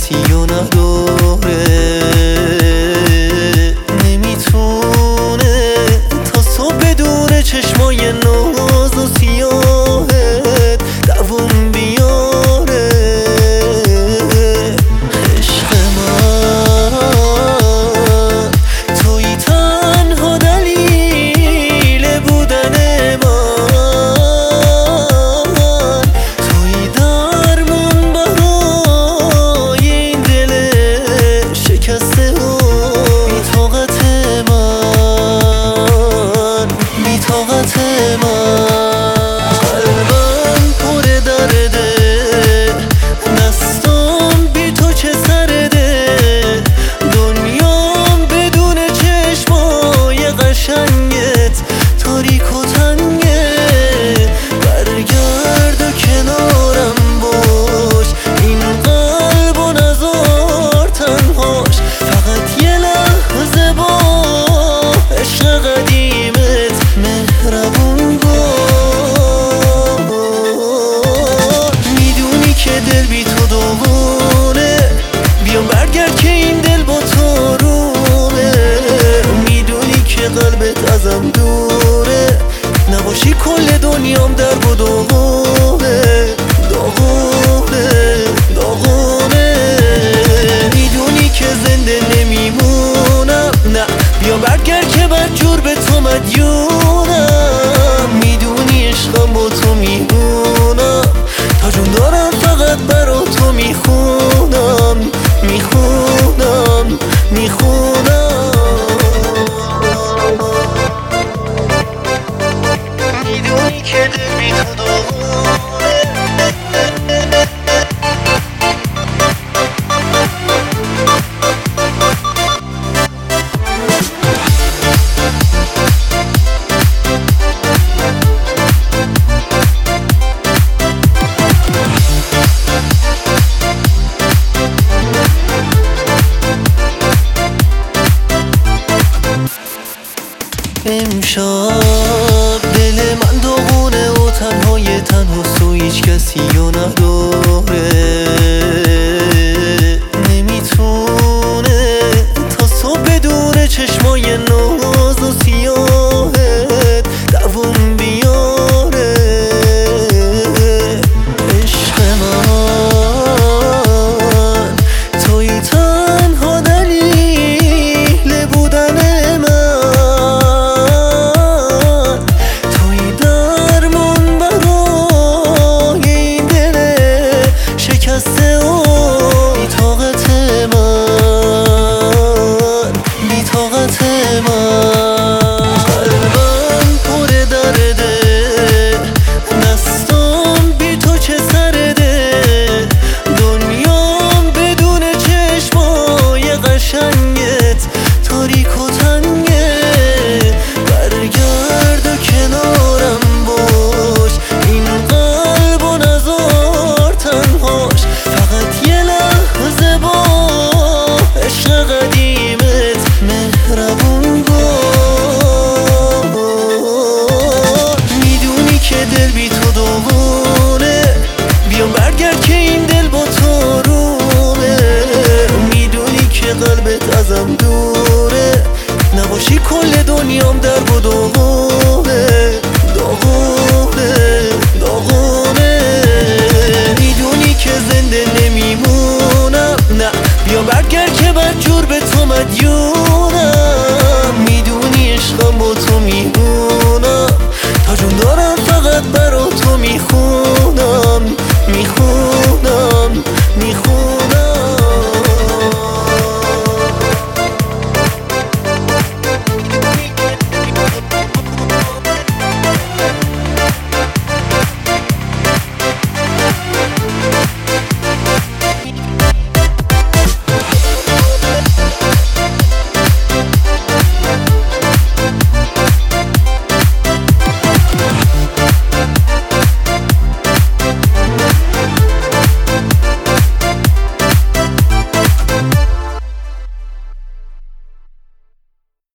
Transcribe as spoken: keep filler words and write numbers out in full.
حقیقتی و نداره، نمیتونه تا صبح بدون چشمای ناز و سیاهت دووم بیاره. عشق من توی تنها دلیل بودن من، توی درمون برای این دل شکسته و بی‌طاقت من، بی‌طاقت من. قلبم پر درده، دستام بی تو چه سرده، دنیام بدون چشمای قشنگت تاریک و تنگه. برگرد و کنارم باش، این قلب و نزار تنهاش، فقط یه لحظه با عشق قدیمت مهربون باش. میدونی که دل بی تو داغونه، بیام برگرد که این دل با تو رومه. میدونی که قلبت ازم دوره، نباشی کل دنیام درد و داغونه، داغونه، داغونه. میدونی که زنده نمیمونم، نه بیا برگرد که بدجور به تو مدیونم. میدونی عشقم با تو میمونم، تا جون دارم فقط برا تو میخونم، میخونم، میخونم. میدونی که دل بی تو داغونه.